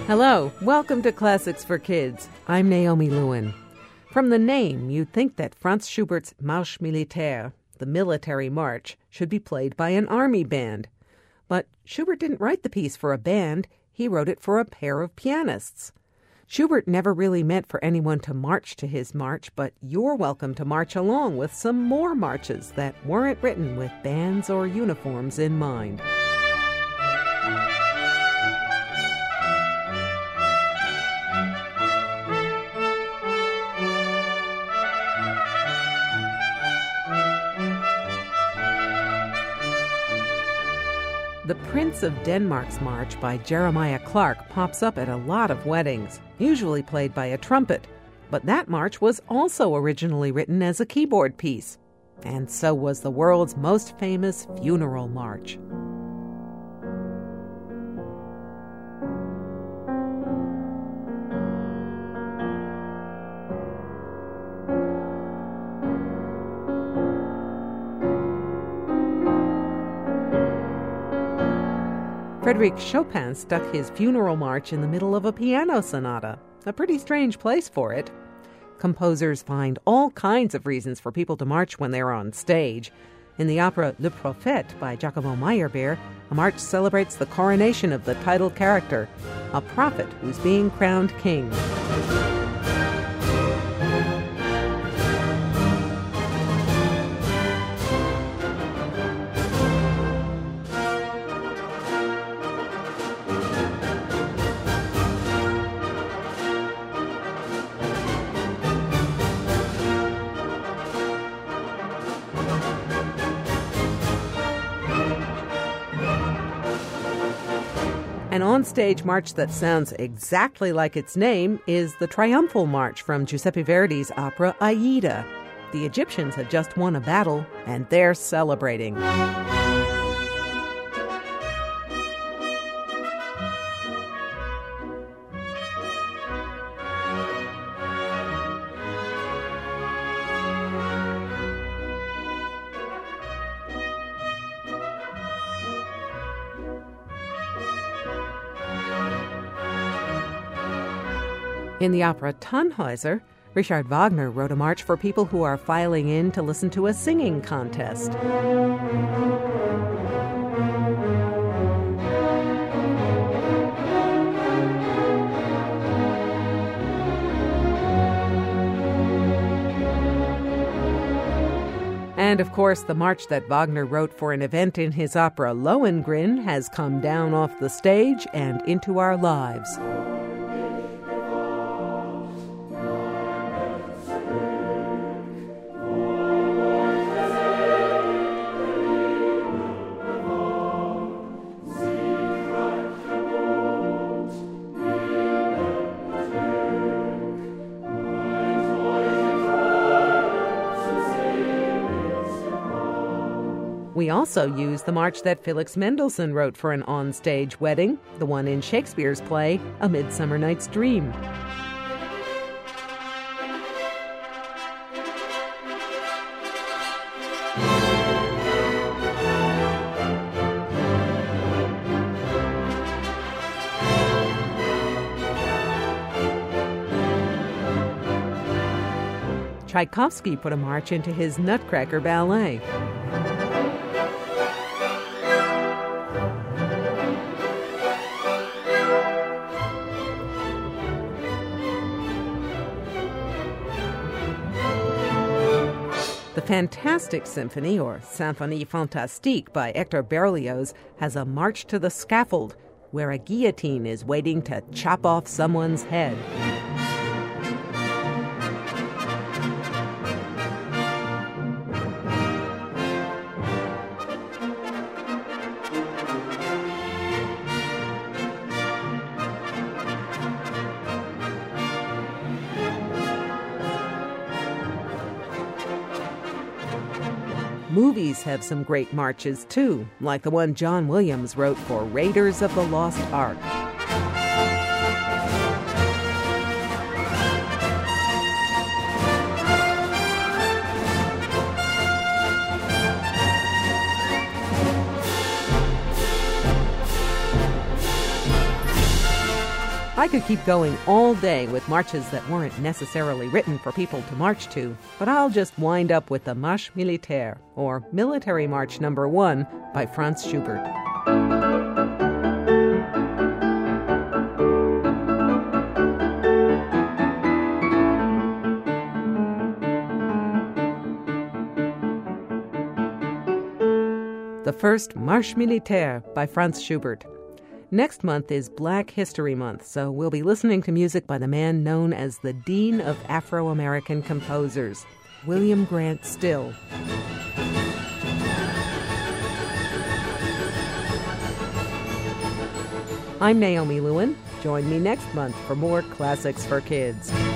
Hello, welcome to Classics for Kids. I'm Naomi Lewin. From the name, you'd think that Franz Schubert's Marche Militaire, the military march, should be played by an army band. But Schubert didn't write the piece for a band, he wrote it for a pair of pianists. Schubert never really meant for anyone to march to his march, but you're welcome to march along with some more marches that weren't written with bands or uniforms in mind. The Prince of Denmark's March by Jeremiah Clarke pops up at a lot of weddings, usually played by a trumpet. But that march was also originally written as a keyboard piece. And so was the world's most famous funeral march. Frédéric Chopin stuck his funeral march in the middle of a piano sonata, a pretty strange place for it. Composers find all kinds of reasons for people to march when they're on stage. In the opera Le Prophète by Giacomo Meyerbeer, a march celebrates the coronation of the title character, a prophet who's being crowned king. An on-stage march that sounds exactly like its name is the Triumphal March from Giuseppe Verdi's opera Aida. The Egyptians had just won a battle, and they're celebrating. In the opera Tannhäuser, Richard Wagner wrote a march for people who are filing in to listen to a singing contest. And of course, the march that Wagner wrote for an event in his opera Lohengrin has come down off the stage and into our lives. We also use the march that Felix Mendelssohn wrote for an on-stage wedding, the one in Shakespeare's play, A Midsummer Night's Dream. Tchaikovsky put a march into his Nutcracker ballet. The Fantastic Symphony, or Symphonie Fantastique by Hector Berlioz, has a march to the scaffold, where a guillotine is waiting to chop off someone's head. Movies have some great marches, too, like the one John Williams wrote for Raiders of the Lost Ark. I could keep going all day with marches that weren't necessarily written for people to march to, but I'll just wind up with the Marche Militaire, or Military March No. 1, by Franz Schubert. The first Marche Militaire by Franz Schubert. Next month is Black History Month, so we'll be listening to music by the man known as the Dean of Afro-American Composers, William Grant Still. I'm Naomi Lewin. Join me next month for more Classics for Kids.